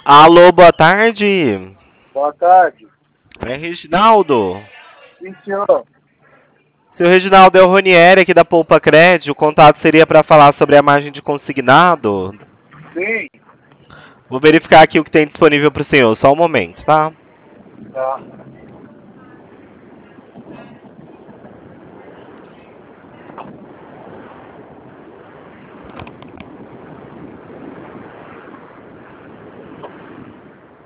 Alô, boa tarde. Boa tarde. É Reginaldo. Sim, senhor. Seu Reginaldo, é o Ronieri aqui da Poupa Cred. O contato seria para falar sobre a margem de consignado. Sim. Vou verificar aqui o que tem disponível para o senhor. Só um momento, tá? Tá.